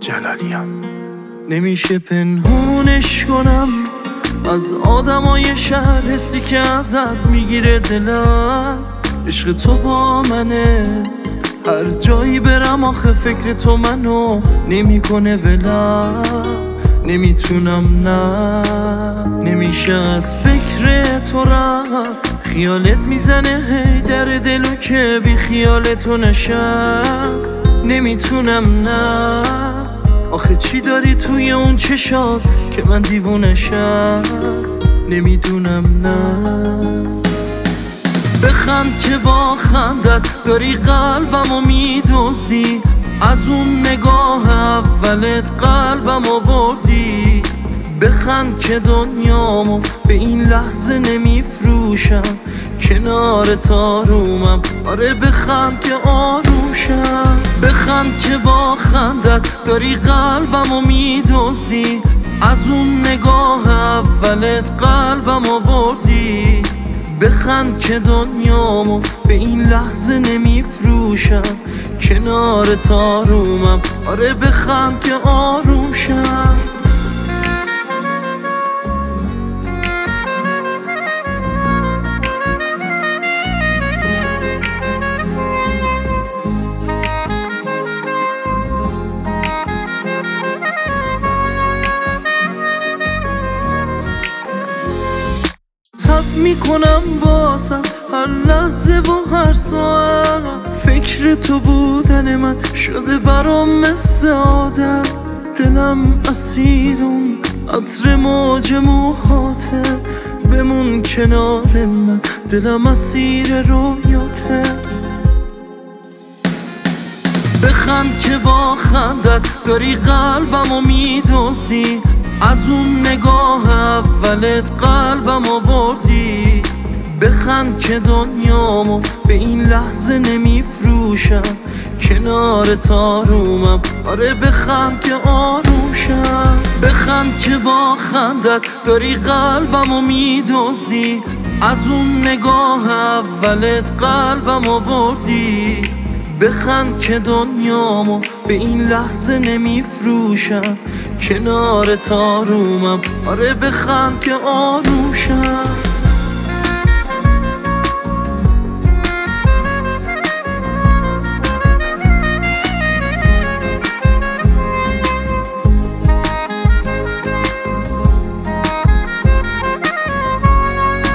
جلالیان. نمیشه پنهونش کنم از آدمای شهر، حسی که ازت میگیره دلم. عشق تو با منه، هر جایی برم آخه فکر تو منو نمیکنه ولم. نمیتونم نه، نمیشه از فکر تو رفت. خیالت میزنه هی در دلو که بی خیال تو نشم. نمیتونم نه، آخه چی داری توی اون چشات که من دیوونشم. نمیدونم نه. بخند که با خندت داری قلبمو میدزدی، از اون نگاه اولت قلبمو بردی. بخند که دنیامو به این لحظه نمیفروشم، کنار تارومم. آره بخند که آروشم. بخند که با خندت داری قلبمو میدزدی، از اون نگاه اولت قلبمو بردی. بخند که دنیامو به این لحظه نمیفروشم، کنار تارومم. آره بخند که آروشم. تب میکنم بازم هر لحظه و هر ساعت، فکر تو بودن من شده برام مثل عادت. دلم اسیر اون عطر موج موهاته، بمون کنار من، دلم اسیر رویاته. بخند که با خندت داری قلبمو میدزدی، از اون نگاه اولت قلبمو بردی. بخند که دنیامو به این لحظه نمیفروشم، کنار تارومم. آره بخند که آروشم. بخند که با خندت داری قلبمو میدزدی، از اون نگاه اولت قلبمو بردی. بخند که دنیامو به این لحظه نمیفروشم، کنار تارومم. آره بخند که آروشم.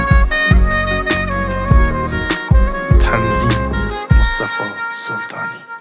تنظیم مصطفی سلطانی.